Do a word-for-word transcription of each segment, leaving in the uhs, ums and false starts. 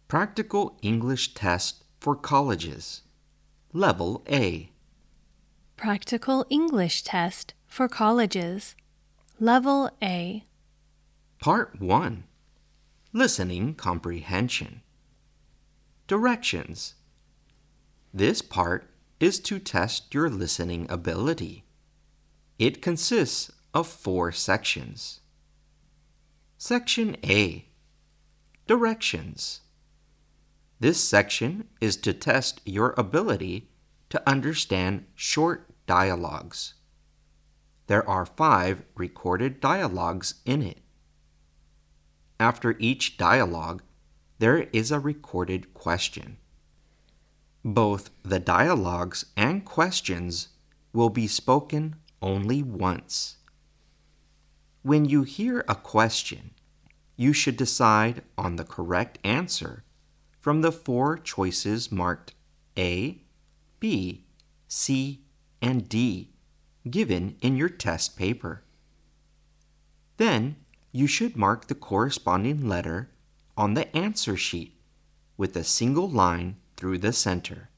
Practical English Test for Colleges. Level A. Practical English Test for Colleges. Level A. Part one. Listening Comprehension. Directions. This part is to test your listening ability. It consists of four sections. Section A. Directions. This section is to test your ability to understand short dialogues. There are five recorded dialogues in it. After each dialogue, there is a recorded question. Both the dialogues and questions will be spoken only once. When you hear a question, you should decide on the correct answer from the four choices marked A, B, C, and D given in your test paper. Then, you should mark the corresponding letter on the answer sheet with a single line through the center.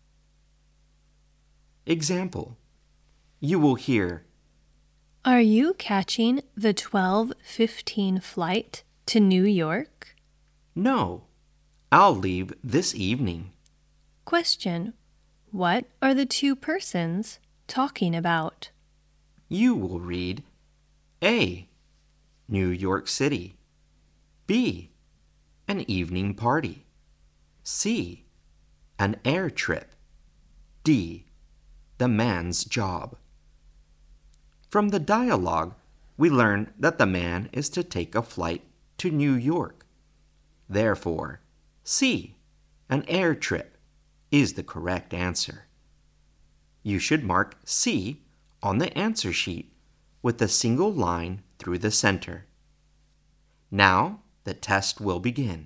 Example: you will hear, Are you catching the twelve fifteen flight to New York? No, I'll leave this evening. Question: What are the two persons talking about? You will read A. New York City. B. An evening party. C. An air trip. D. The man's job. From the dialogue, we learn that the man is to take a flight to New York. Therefore, C. An air trip is the correct answer. You should mark C on the answer sheet with a single line through the center. Now, the test will begin.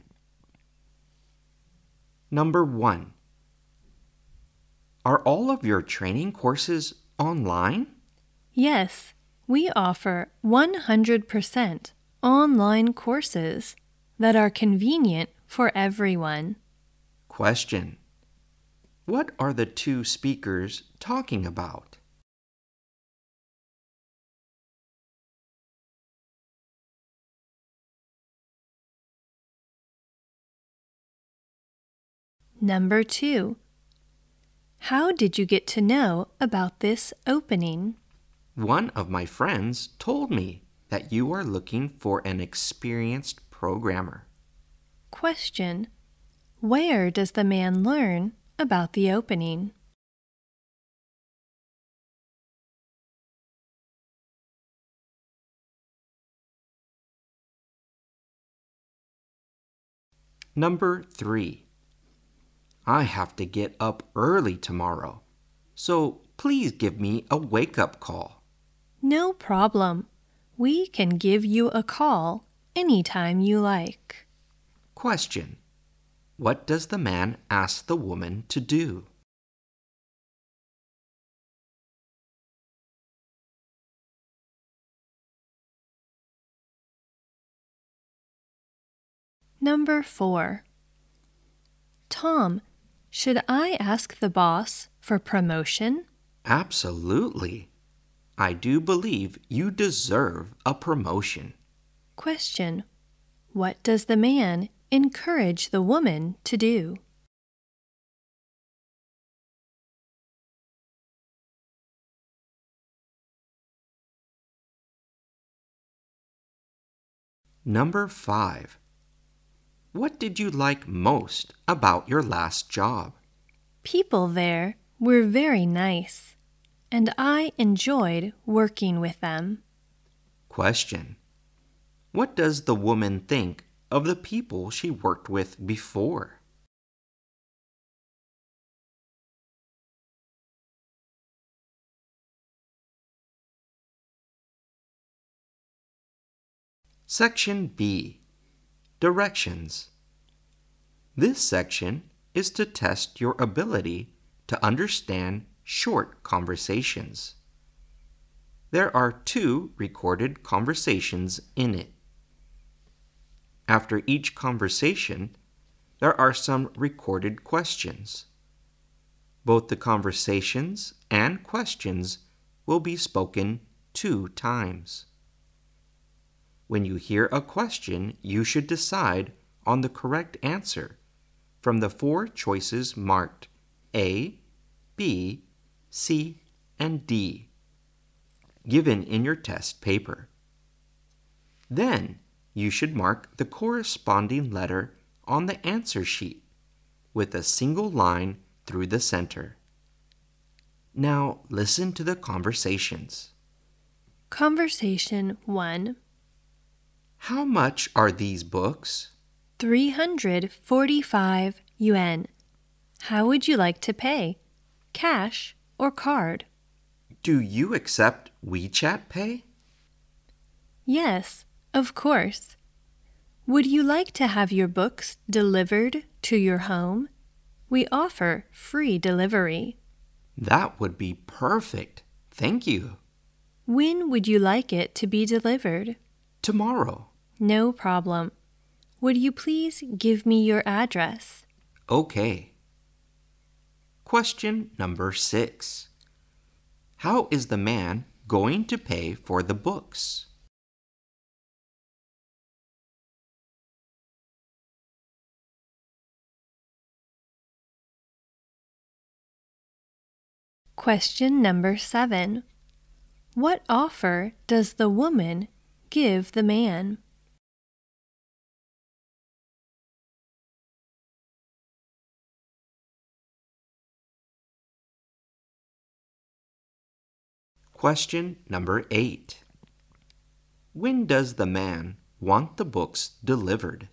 Number one. Are all of your training courses online? Yes, we offer one hundred percent online courses that are convenient for everyone. Question: what are the two speakers talking about? Number two. How did you get to know about this opening? One of my friends told me that you are looking for an experienced programmer. Question: Where does the man learn about the opening? Number three. I have to get up early tomorrow, so please give me a wake-up call. No problem. We can give you a call anytime you like. Question: what does the man ask the woman to do? Number four. Tom, should I ask the boss for promotion? Absolutely. I do believe you deserve a promotion. Question: What does the man encourage the woman to do? Number five. What did you like most about your last job? People there were very nice, and I enjoyed working with them. Question: what does the woman think of the people she worked with before? Section B. Directions. This section is to test your ability to understand short conversations. There are two recorded conversations in it. After each conversation, there are some recorded questions. Both the conversations and questions will be spoken two times. When you hear a question, you should decide on the correct answer from the four choices marked A, B, C, and D, given in your test paper. Then, you should mark the corresponding letter on the answer sheet with a single line through the center. Now, listen to the conversations. Conversation one. How much are these books? three hundred forty-five yuan. How would you like to pay? Cash or card? Do you accept WeChat Pay? Yes, of course. Would you like to have your books delivered to your home? We offer free delivery. That would be perfect. Thank you. When would you like it to be delivered? Tomorrow. No problem. Would you please give me your address? Okay. Question number six. How is the man going to pay for the books? Question number seven. What offer does the woman give the man? Question number eight. When does the man want the books delivered?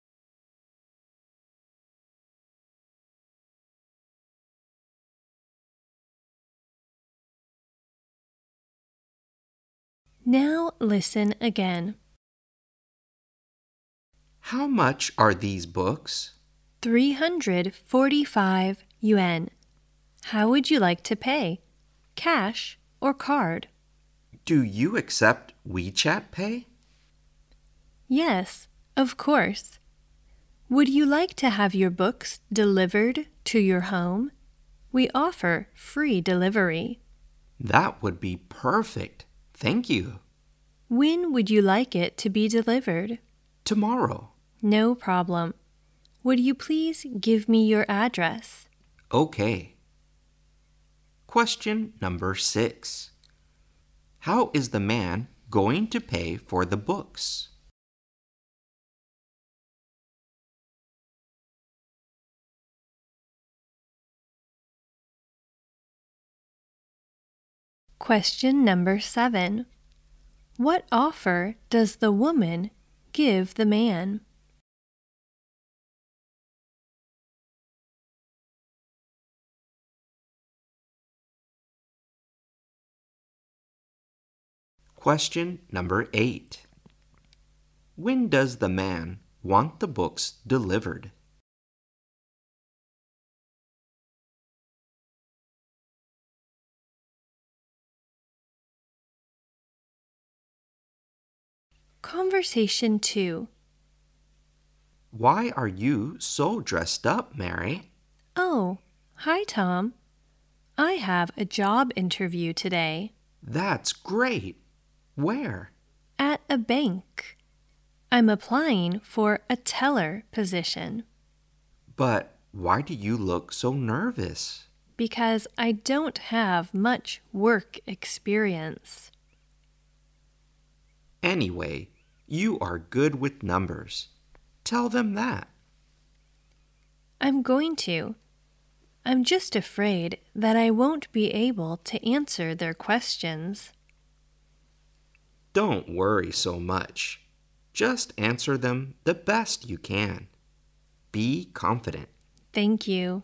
Now listen again. How much are these books? three hundred forty-five yuan. How would you like to pay? Cash or card? Do you accept WeChat Pay? Yes, of course. Would you like to have your books delivered to your home? We offer free delivery. That would be perfect. Thank you. When would you like it to be delivered? Tomorrow. No problem. Would you please give me your address? Okay. Question number six. How is the man going to pay for the books? Question number seven. What offer does the woman give the man? Question number eight. When does the man want the books delivered? Conversation two. Why are you so dressed up, Mary? Oh, hi, Tom. I have a job interview today. That's great. Where? At a bank. I'm applying for a teller position. But why do you look so nervous? Because I don't have much work experience. Anyway, you are good with numbers. Tell them that. I'm going to. I'm just afraid that I won't be able to answer their questions. Don't worry so much. Just answer them the best you can. Be confident. Thank you.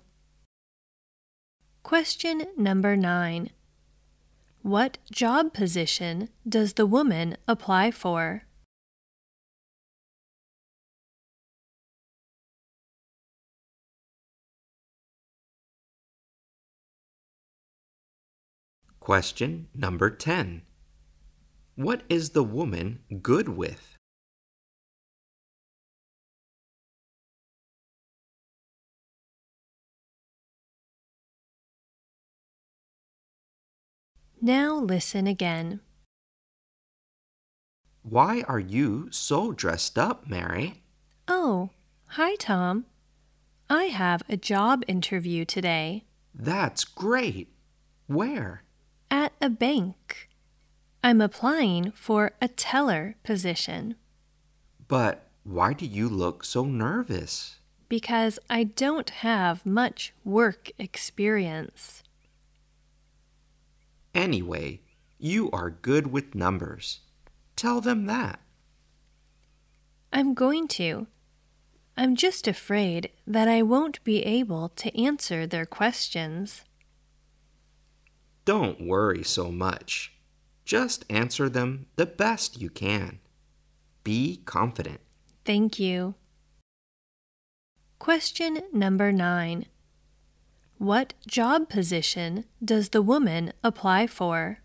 Question number nine. What job position does the woman apply for? Question number ten. What is the woman good with? Now listen again. Why are you so dressed up, Mary? Oh, hi, Tom. I have a job interview today. That's great. Where? At a bank. I'm applying for a teller position But why do you look so nervous? because I don't have much work experience. Anyway, you are good with numbers. Tell them that. I'm going to. I'm just afraid that I won't be able to answer their questions. Don't worry so much. Just answer them the best you can. Be confident. Thank you. Question number nine. What job position does the woman apply for?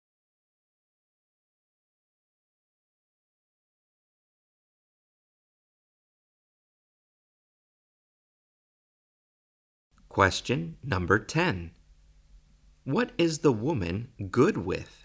Question number ten. What is the woman good with?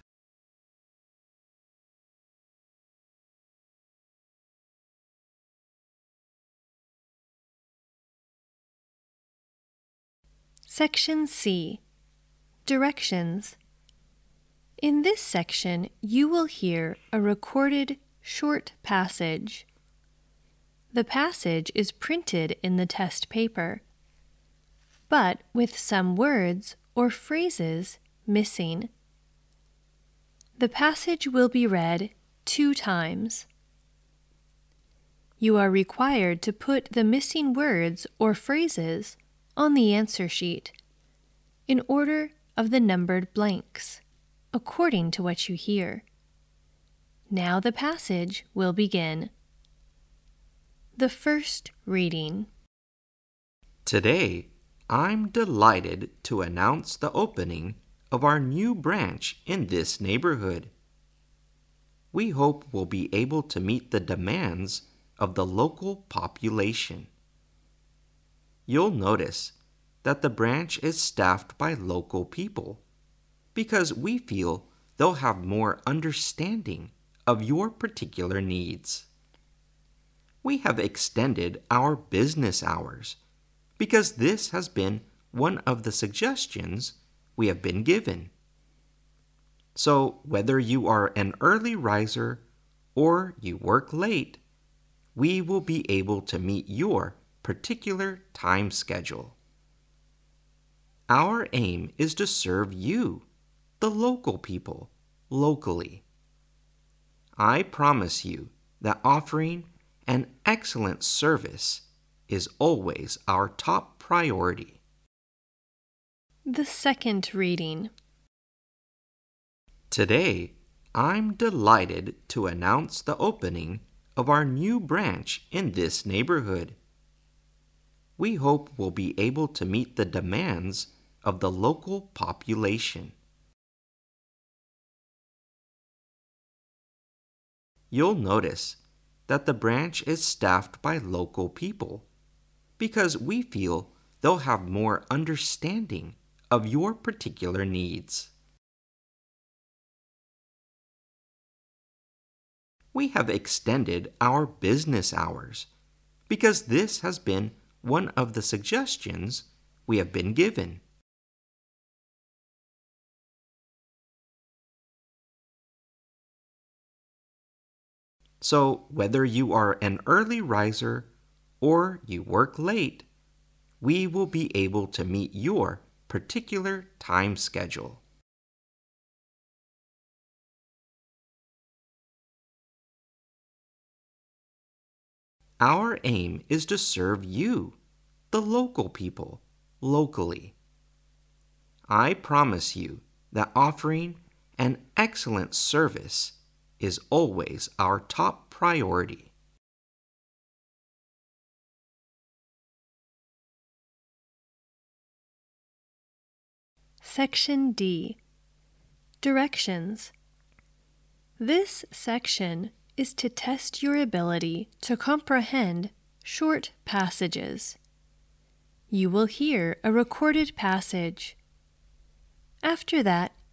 Section C. Directions. In this section, you will hear a recorded short passage. The passage is printed in the test paper, but with some words or phrases missing. The passage will be read two times. You are required to put the missing words or phrases on the answer sheet in order of the numbered blanks, according to what you hear. Now the passage will begin. The first reading. Today, I'm delighted to announce the opening of our new branch in this neighborhood. We hope we'll be able to meet the demands of the local population. You'll notice that the branch is staffed by local people because we feel they'll have more understanding of your particular needs. We have extended our business hours because this has been one of the suggestions we have been given. So whether you are an early riser or you work late, we will be able to meet your particular time schedule. Our aim is to serve you, the local people, locally. I promise you that offering an excellent service is always our top priority. The second reading. Today, I'm delighted to announce the opening of our new branch in this neighborhood. We hope we'll be able to meet the demands of the local population. You'll notice that the branch is staffed by local people because we feel they'll have more understanding of your particular needs. We have extended our business hours because this has been one of the suggestions we have been given. So whether you are an early riser or you work late, we will be able to meet your particular time schedule. Our aim is to serve you, the local people, locally. I promise you that offering an excellent service is always our top priority. Section D. Directions. This section is to test your ability to comprehend short passages. You will hear a recorded passage. After that,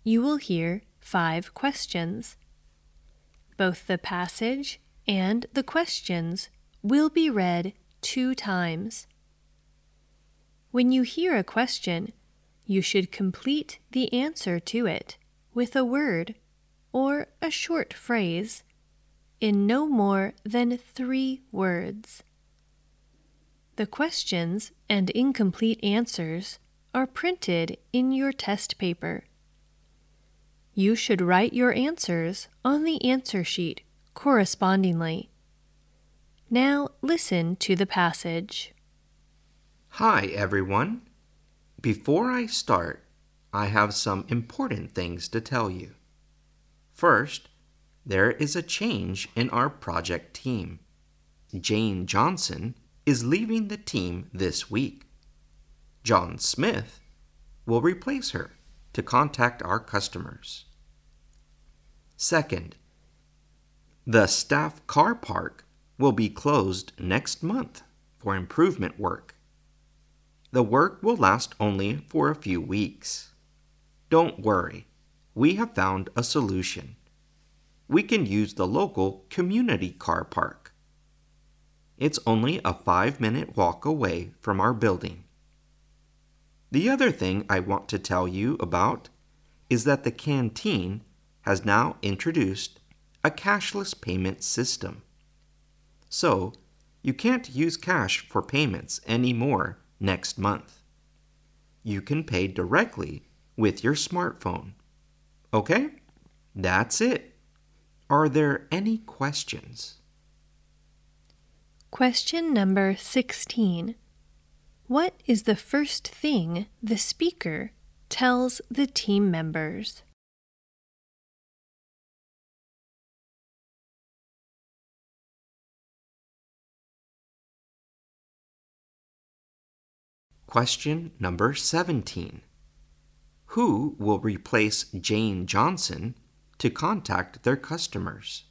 you will hear five questions. Both the passage and the questions will be read two times. When you hear a question, you should complete the answer to it with a word or a short phrase in no more than three words. The questions and incomplete answers are printed in your test paper. You should write your answers on the answer sheet correspondingly. Now listen to the passage. Hi, everyone. Before I start, I have some important things to tell you. First, there is a change in our project team. Jane Johnson is leaving the team this week. John Smith will replace her to contact our customers. Second, the staff car park will be closed next month for improvement work. The work will last only for a few weeks. Don't worry, we have found a solution. We can use the local community car park. It's only a five-minute walk away from our building. The other thing I want to tell you about is that the canteen has now introduced a cashless payment system. So, you can't use cash for payments anymore next month. You can pay directly with your smartphone. Okay? That's it. Are there any questions? Question number sixteen. What is the first thing the speaker tells the team members? Question number seventeen. Who will replace Jane Johnson to contact their customers?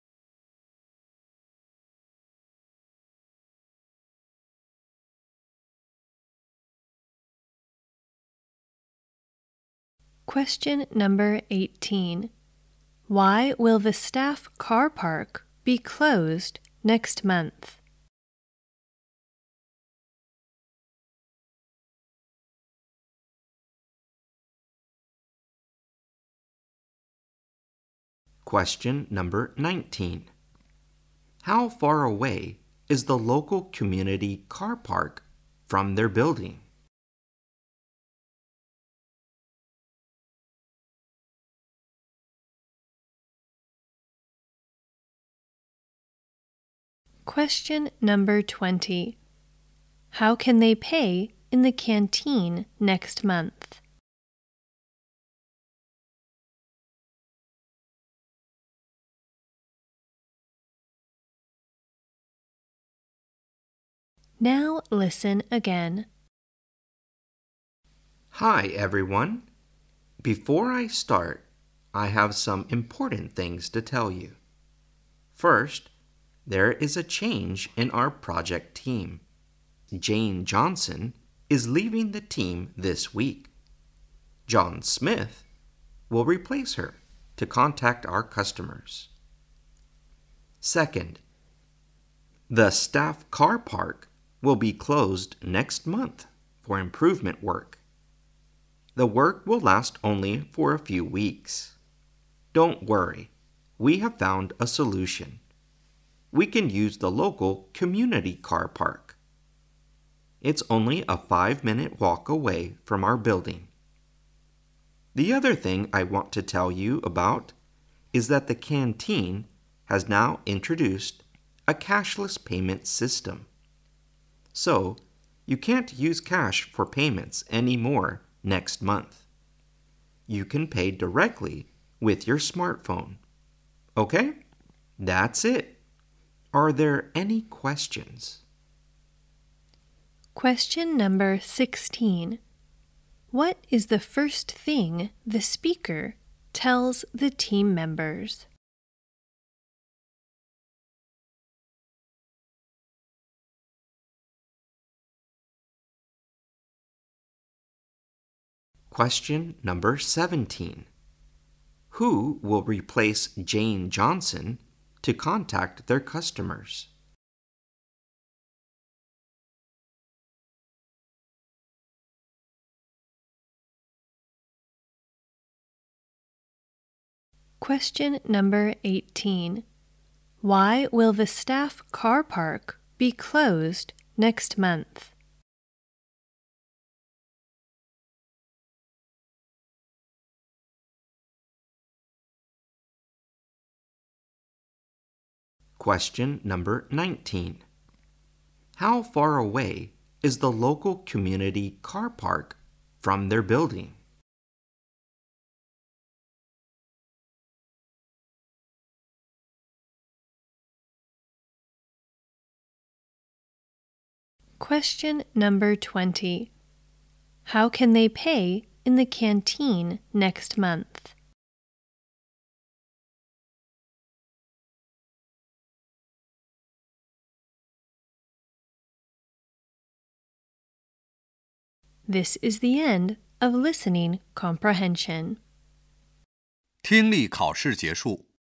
Question number eighteen. Why will the staff car park be closed next month? Question number nineteen. How far away is the local community car park from their building? Question number twenty. How can they pay in the canteen next month? Now listen again. Hi, everyone. Before I start, I have some important things to tell you. First, there is a change in our project team. Jane Johnson is leaving the team this week. John Smith will replace her to contact our customers. Second, the staff car park will be closed next month for improvement work. The work will last only for a few weeks. Don't worry, we have found a solution. We can use the local community car park. It's only a five-minute walk away from our building. The other thing I want to tell you about is that the canteen has now introduced a cashless payment system. So, you can't use cash for payments anymore next month. You can pay directly with your smartphone. Okay? That's it. Are there any questions? Question number sixteen. What is the first thing the speaker tells the team members? Question number seventeen. Who will replace Jane Johnson to contact their customers? Question number eighteen. Why will the staff car park be closed next month? Question number nineteen. How far away is the local community car park from their building? Question number twenty. How can they pay in the canteen next month? This is the end of listening comprehension. 听力考试结束。